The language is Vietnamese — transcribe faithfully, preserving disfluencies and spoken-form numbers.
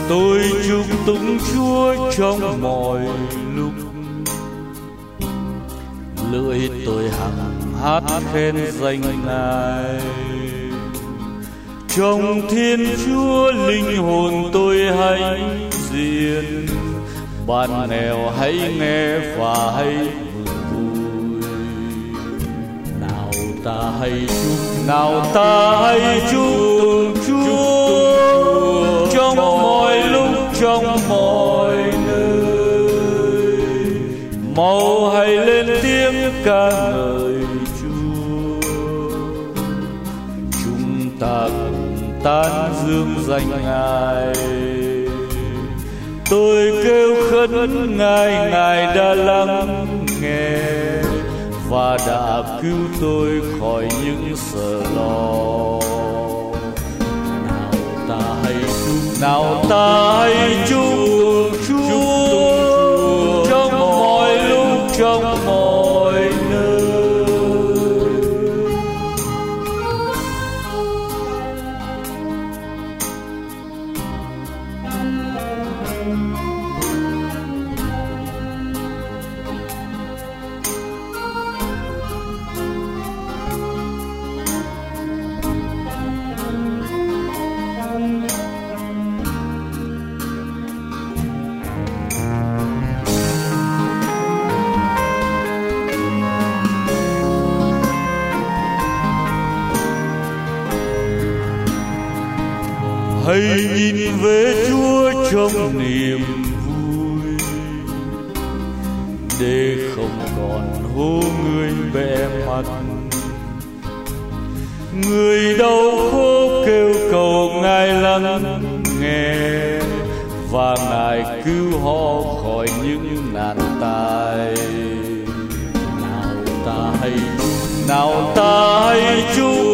Tôi chúc tụng Chúa trong mọi lúc, lưỡi tôi hằng hát khen danh Ngài. Trong Thiên Chúa linh hồn tôi hãnh diện, bạn nghèo hãy nghe và hãy mừng vui. Nào ta hãy chúc, nào ta hãy chúc Chúa trong mọi lúc, trong mọi nơi. Mau hãy lên tiếng ca ngợi Chúa, chúng ta cùng tán dương danh Ngài. Tôi kêu khấn Ngài, Ngài đã lắng nghe và đã cứu tôi khỏi những sợ lo. Nào ta hãy chúc, nào ta hãy chúc Chúa trong mọi lúc, trong mọi nơi. Hãy nhìn về Chúa trong niềm vui, để không còn hố người bẽ mặt. Người đau khổ kêu cầu Ngài lắng nghe, và Ngài cứu họ khỏi những nạn tai. Nào ta hãy chúc, nào ta hãy chúc